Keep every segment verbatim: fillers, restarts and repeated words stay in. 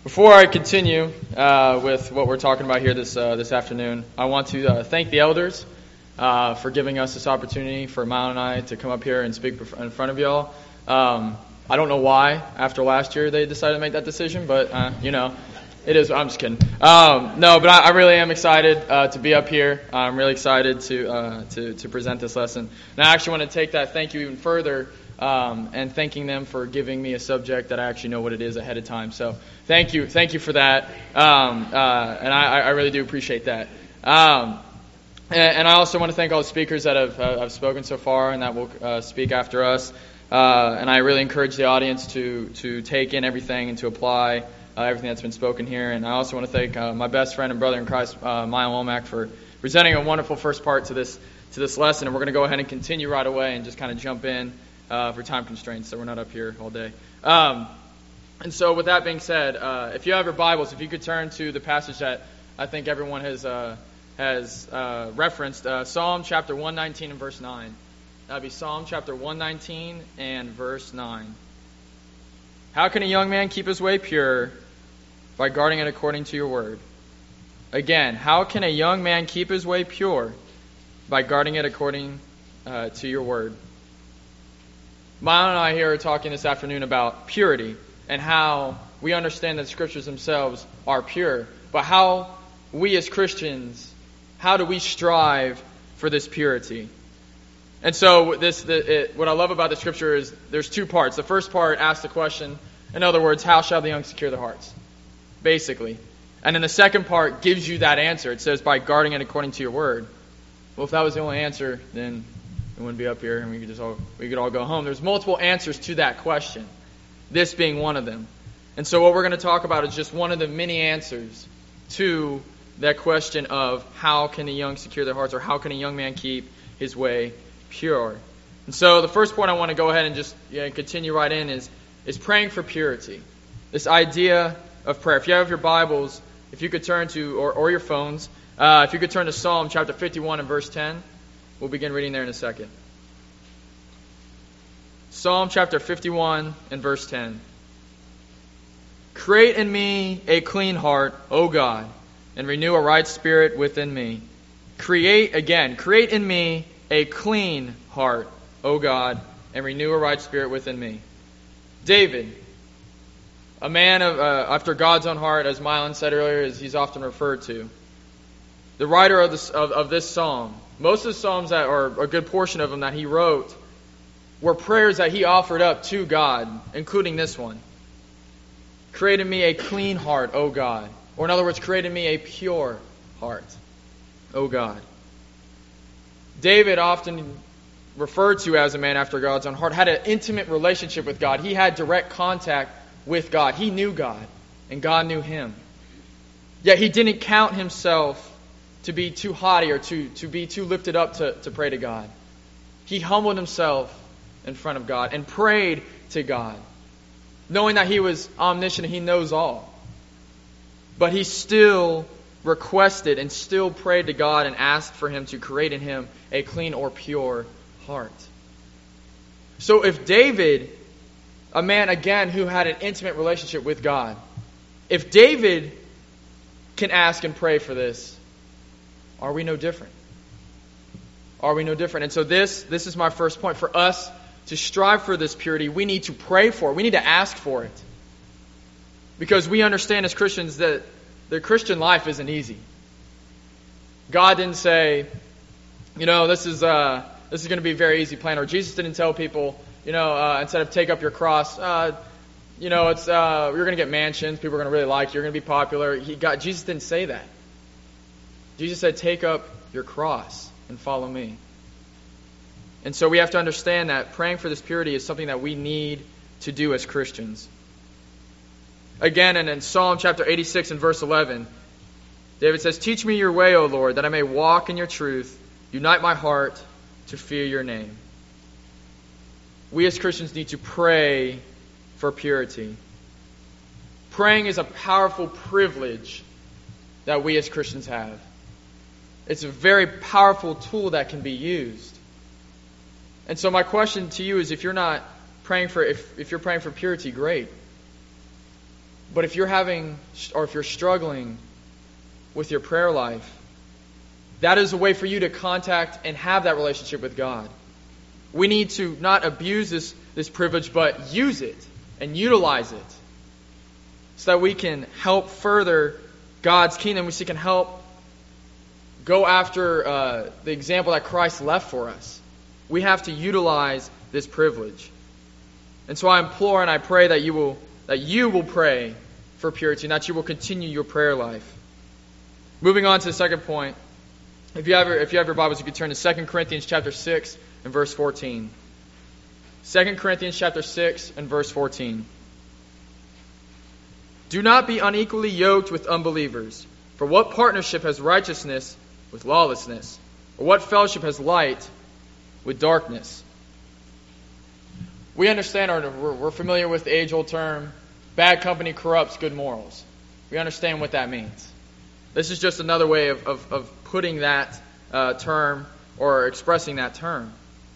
Before I continue uh, with what we're talking about here this uh, this afternoon, I want to uh, thank the elders uh, for giving us this opportunity for Mile and I to come up here and speak in front of y'all. Um, I don't know why after last year they decided to make that decision, but uh, you know, it is. I'm just kidding. Um, no, but I, I really am excited uh, to be up here. I'm really excited to uh, to to present this lesson. And I actually want to take that thank you even further. Um, and thanking them for giving me a subject that I actually know what it is ahead of time. So thank you, thank you for that, um, uh, and I, I really do appreciate that. Um, and, and I also want to thank all the speakers that have, uh, have spoken so far and that will uh, speak after us. Uh, and I really encourage the audience to to take in everything and to apply uh, everything that's been spoken here. And I also want to thank uh, my best friend and brother in Christ, uh, Maya Womack, for presenting a wonderful first part to this to this lesson. And we're going to go ahead and continue right away and just kind of jump in. Uh, for time constraints, so we're not up here all day. Um, and so with that being said, uh, if you have your Bibles, if you could turn to the passage that I think everyone has uh, has uh, referenced, uh, Psalm chapter one nineteen and verse nine. That would be Psalm chapter one nineteen and verse nine. How can a young man keep his way pure? By guarding it according to your word. Again, how can a young man keep his way pure? By guarding it according uh, to your word. Maya and I here are talking this afternoon about purity and how we understand that the Scriptures themselves are pure. But how we as Christians, how do we strive for this purity? And so this, the, it, what I love about the Scripture is there's two parts. The first part asks the question, in other words, how shall the young secure their hearts? Basically. And then the second part gives you that answer. It says, by guarding it according to your word. Well, if that was the only answer, then we wouldn't be up here, and we could just all we could all go home. There's multiple answers to that question, this being one of them. And so what we're going to talk about is just one of the many answers to that question of how can a young secure their hearts, or how can a young man keep his way pure. And so the first point I want to go ahead and just yeah, continue right in is is praying for purity. This idea of prayer. If you have your Bibles, if you could turn to, or, or your phones, uh, if you could turn to Psalm chapter fifty-one and verse ten. We'll begin reading there in a second. Psalm chapter fifty-one and verse ten. Create in me a clean heart, O God, and renew a right spirit within me. Create, again, create in me a clean heart, O God, and renew a right spirit within me. David, a man of uh, after God's own heart, as Mylon said earlier, as he's often referred to. The writer of this, of, of this psalm, most of the psalms that, or a good portion of them that he wrote, were prayers that he offered up to God, including this one. Create in me a clean heart, O God. Or in other words, create in me a pure heart, O God. David, often referred to as a man after God's own heart, had an intimate relationship with God. He had direct contact with God. He knew God, and God knew him. Yet he didn't count himself to be too haughty or to, to be too lifted up to, to pray to God. He humbled himself in front of God and prayed to God, knowing that he was omniscient and he knows all. But he still requested and still prayed to God and asked for him to create in him a clean or pure heart. So if David, a man again who had an intimate relationship with God, if David can ask and pray for this, are we no different? Are we no different? And so this, this is my first point. For us to strive for this purity, we need to pray for it. We need to ask for it. Because we understand as Christians that the Christian life isn't easy. God didn't say, you know, this is uh, this is going to be a very easy plan. Or Jesus didn't tell people, you know, uh, instead of take up your cross, uh, you know, it's uh, you're going to get mansions. People are going to really like you. You're going to be popular. He got Jesus didn't say that. Jesus said, take up your cross and follow me. And so we have to understand that praying for this purity is something that we need to do as Christians. Again, and in Psalm chapter eighty-six and verse eleven, David says, teach me your way, O Lord, that I may walk in your truth. Unite my heart to fear your name. We as Christians need to pray for purity. Praying is a powerful privilege that we as Christians have. It's a very powerful tool that can be used. And so my question to you is, if you're not praying for, if, if you're praying for purity, great. But if you're having, or if you're struggling with your prayer life, that is a way for you to contact and have that relationship with God. We need to not abuse this, this privilege, but use it and utilize it so that we can help further God's kingdom. We can help go after uh, the example that Christ left for us. We have to utilize this privilege. And so I implore and I pray that you will that you will pray for purity and that you will continue your prayer life. Moving on to the second point. If you have your, if you have your Bibles, you can turn to Second Corinthians chapter six and verse fourteen. Second Corinthians chapter six and verse fourteen. Do not be unequally yoked with unbelievers. For what partnership has righteousness with lawlessness? Or what fellowship has light with darkness? We understand, or we're familiar with the age-old term, bad company corrupts good morals. We understand what that means. This is just another way of, of, of putting that uh, term or expressing that term.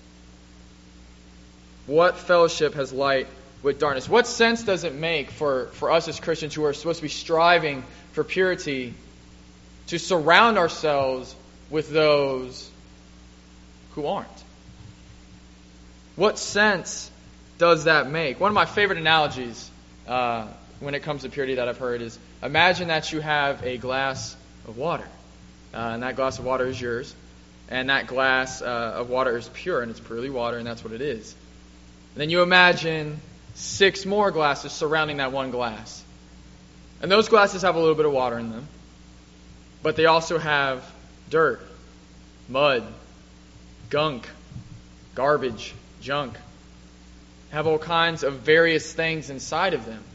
What fellowship has light with darkness? What sense does it make for, for us as Christians who are supposed to be striving for purity to surround ourselves with those who aren't? What sense does that make? One of my favorite analogies uh, when it comes to purity that I've heard is, imagine that you have a glass of water. Uh, and that glass of water is yours. And that glass uh, of water is pure, and it's purely water, and that's what it is. And then you imagine six more glasses surrounding that one glass. And those glasses have a little bit of water in them. But they also have dirt, mud, gunk, garbage, junk. Have all kinds of various things inside of them.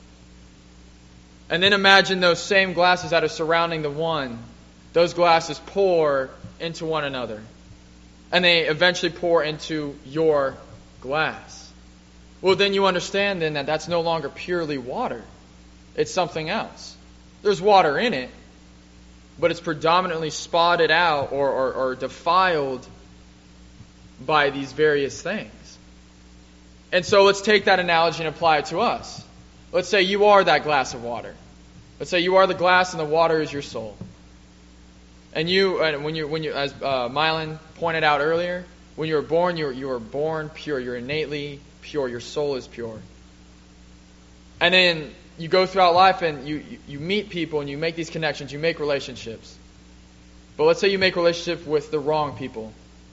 And then imagine those same glasses that are surrounding the one. Those glasses pour into one another. And they eventually pour into your glass. Well, then you understand then that that's no longer purely water. It's something else. There's water in it, but it's predominantly spotted out or, or, or defiled by these various things. And so let's take that analogy and apply it to us. Let's say you are that glass of water. Let's say you are the glass and the water is your soul. And you, and when you, when you, as uh, Mylan pointed out earlier, when you were born, you were, you were born pure. You're innately pure. Your soul is pure. And then you go throughout life and you, you, you meet people and you make these connections. You make relationships. But let's say you make relationships with the wrong people.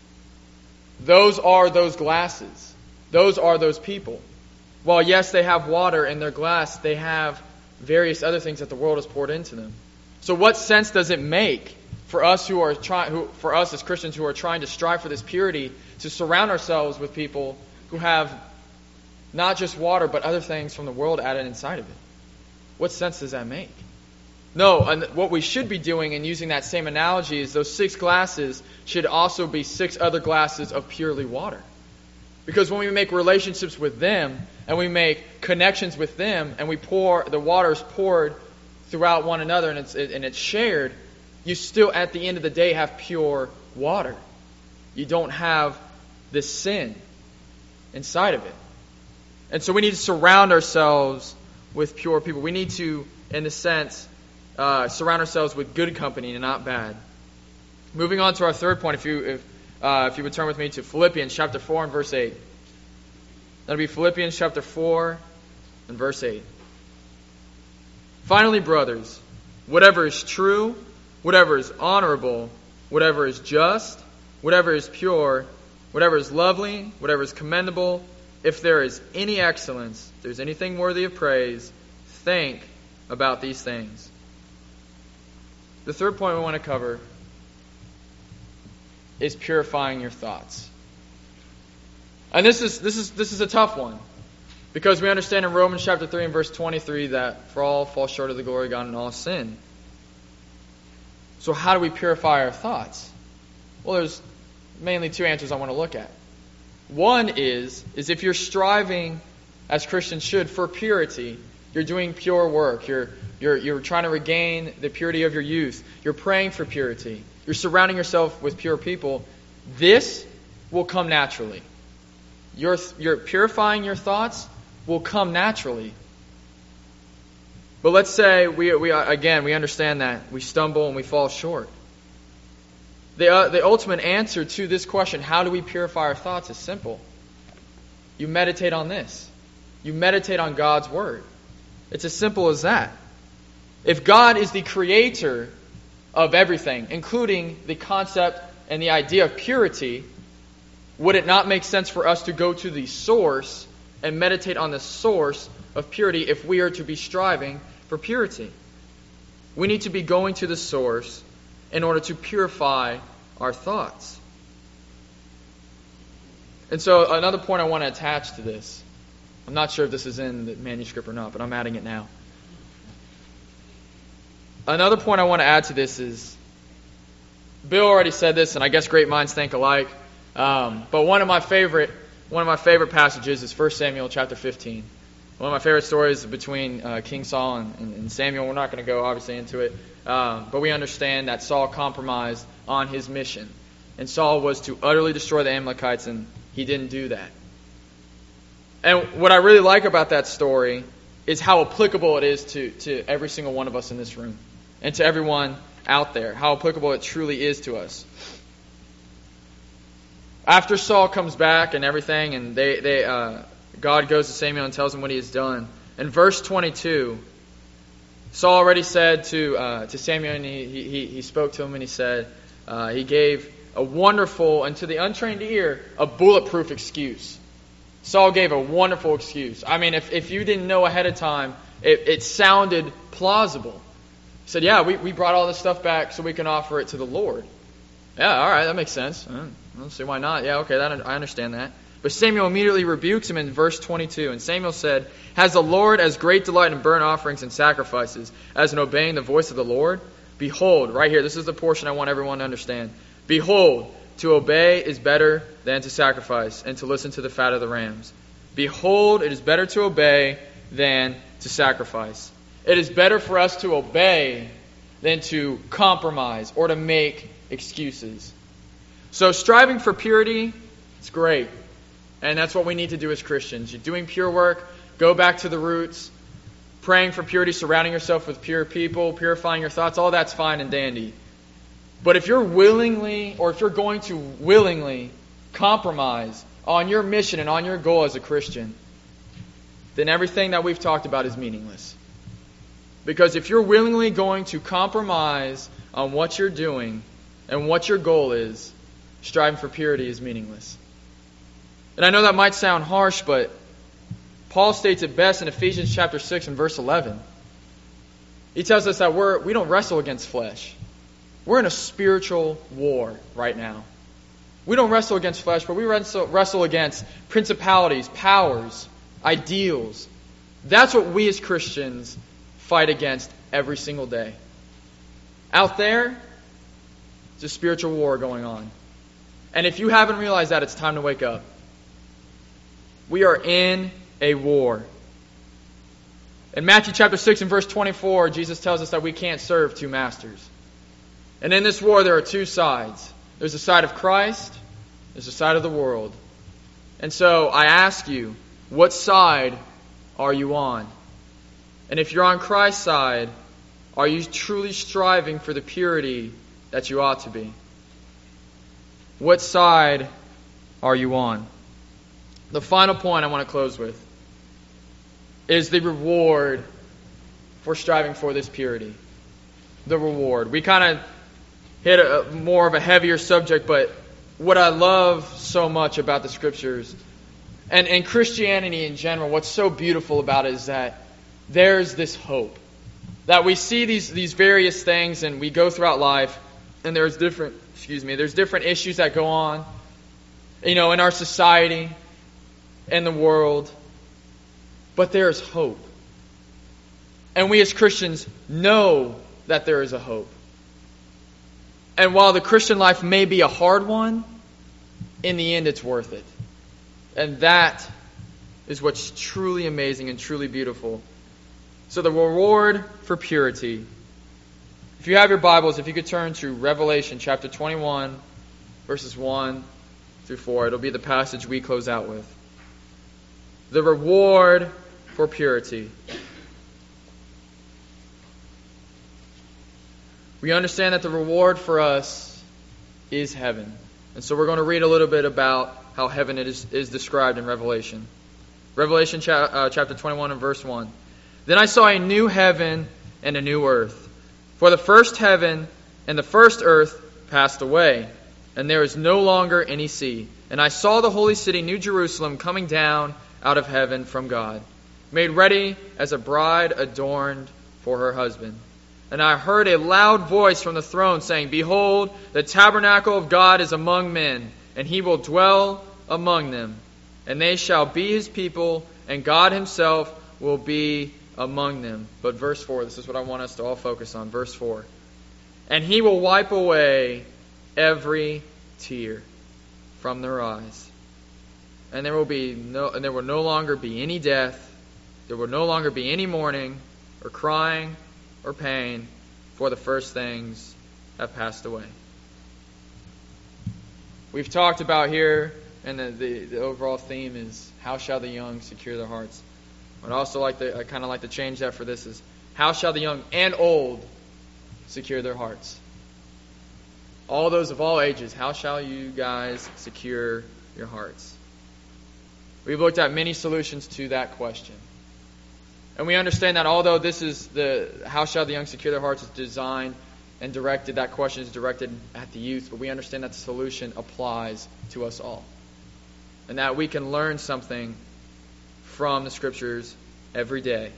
Those are those glasses. Those are those people. While yes, they have water in their glass, they have various other things that the world has poured into them. So what sense does it make for us who are trying, who, for us as Christians who are trying to strive for this purity, to surround ourselves with people who have not just water but other things from the world added inside of it? What sense does that make? No, and what we should be doing in using that same analogy is those six glasses should also be six other glasses of purely water. Because when we make relationships with them and we make connections with them and we pour, the water is poured throughout one another and it's, and it's shared, you still at the end of the day have pure water. You don't have this sin inside of it. And so we need to surround ourselves with pure people. We need to, in a sense, uh, surround ourselves with good company and not bad. Moving on to our third point, if you if Uh, if you would turn with me to Philippians chapter four and verse eight. That'll be Philippians chapter four and verse eight. Finally, brothers, whatever is true, whatever is honorable, whatever is just, whatever is pure, whatever is lovely, whatever is commendable, if there is any excellence, if there's anything worthy of praise, think about these things. The third point we want to cover is purifying your thoughts. And this is this is this is a tough one. Because we understand in Romans chapter three and verse twenty-three that for all fall short of the glory of God and all sin. So how do we purify our thoughts? Well, there's mainly two answers I want to look at. One is, is if you're striving, as Christians should, for purity, you're doing pure work, you're you're you're trying to regain the purity of your youth, you're praying for purity, you're surrounding yourself with pure people, this will come naturally. You're, you're purifying your thoughts will come naturally. But let's say, we, we again, we understand that we stumble and we fall short. The, uh, the ultimate answer to this question, how do we purify our thoughts, is simple. You meditate on this. You meditate on God's Word. It's as simple as that. If God is the creator of everything, including the concept and the idea of purity, would it not make sense for us to go to the source and meditate on the source of purity if we are to be striving for purity? We need to be going to the source in order to purify our thoughts. And so another point I want to attach to this, I'm not sure if this is in the manuscript or not, but I'm adding it now. Another point I want to add to this is, Bill already said this, and I guess great minds think alike. Um, but one of my favorite, one of my favorite passages is First Samuel chapter fifteen. One of my favorite stories between uh, King Saul and, and, and Samuel. We're not going to go obviously into it, um, but we understand that Saul compromised on his mission, and Saul was to utterly destroy the Amalekites, and he didn't do that. And what I really like about that story is how applicable it is to, to every single one of us in this room, and to everyone out there, how applicable it truly is to us. After Saul comes back and everything, and they, they uh, God goes to Samuel and tells him what he has done. In verse twenty-two, Saul already said to uh, to Samuel, and he, he, he spoke to him, and he said, uh, he gave a wonderful, and to the untrained ear, a bulletproof excuse. Saul gave a wonderful excuse. I mean, if, if you didn't know ahead of time, it, it sounded plausible. He said, yeah, we, we brought all this stuff back so we can offer it to the Lord. Yeah, all right, that makes sense. I don't see why not. Yeah, okay, that, I understand that. But Samuel immediately rebukes him in verse twenty-two. And Samuel said, has the Lord as great delight in burnt offerings and sacrifices as in obeying the voice of the Lord? Behold, right here, this is the portion I want everyone to understand. Behold, to obey is better than to sacrifice, and to listen to the fat of the rams. Behold, it is better to obey than to sacrifice. It is better for us to obey than to compromise or to make excuses. So striving for purity, it's great. And that's what we need to do as Christians. You're doing pure work, go back to the roots. Praying for purity, surrounding yourself with pure people, purifying your thoughts, all that's fine and dandy. But if you're willingly, or if you're going to willingly compromise on your mission and on your goal as a Christian, then everything that we've talked about is meaningless. Because if you're willingly going to compromise on what you're doing and what your goal is, striving for purity is meaningless. And I know that might sound harsh, but Paul states it best in Ephesians chapter six and verse eleven. He tells us that we're, we don't wrestle against flesh. We're in a spiritual war right now. We don't wrestle against flesh, but we wrestle, wrestle against principalities, powers, ideals. That's what we as Christians fight against every single day. Out there, it's a spiritual war going on. And if you haven't realized that, it's time to wake up. We are in a war. In Matthew chapter six and verse twenty-four, Jesus tells us that we can't serve two masters. And in this war, there are two sides. There's the side of Christ, there's the side of the world. And so I ask you, what side are you on? And if you're on Christ's side, are you truly striving for the purity that you ought to be? What side are you on? The final point I want to close with is the reward for striving for this purity. The reward. We kind of hit a, more of a heavier subject, but what I love so much about the Scriptures, and, and Christianity in general, what's so beautiful about it is that there's this hope. That we see these, these various things and we go throughout life, and there's different, excuse me, there's different issues that go on, you know, in our society, in the world. But there is hope. And we as Christians know that there is a hope. And while the Christian life may be a hard one, in the end it's worth it. And that is what's truly amazing and truly beautiful. So the reward for purity. If you have your Bibles, if you could turn to Revelation chapter twenty-one, verses one through four. It'll be the passage we close out with. The reward for purity. we understand that the reward for us is heaven. And so we're going to read a little bit about how heaven is, is described in Revelation. Revelation cha- uh, chapter twenty-one and verse one. Then I saw a new heaven and a new earth. For the first heaven and the first earth passed away, and there is no longer any sea. And I saw the holy city, New Jerusalem, coming down out of heaven from God, made ready as a bride adorned for her husband. And I heard a loud voice from the throne saying, Behold, the tabernacle of God is among men, and he will dwell among them. And they shall be his people, and God himself will be among them. But verse four, this is what I want us to all focus on. Verse four. And he will wipe away every tear from their eyes. And there will be no and there will no longer be any death. There will no longer be any mourning or crying or pain, for the first things have passed away. We've talked about here, and the, the, the overall theme is, how shall the young secure their hearts? I'd also like to, I kind of like to change that for this is, how shall the young and old secure their hearts? All those of all ages, how shall you guys secure your hearts? We've looked at many solutions to that question. And we understand that although this is the, how shall the young secure their hearts is designed and directed, that question is directed at the youth, but we understand that the solution applies to us all. And that we can learn something from the Scriptures every day.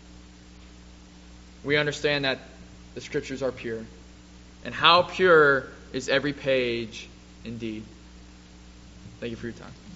We understand that the Scriptures are pure. And how pure is every page indeed. Thank you for your time.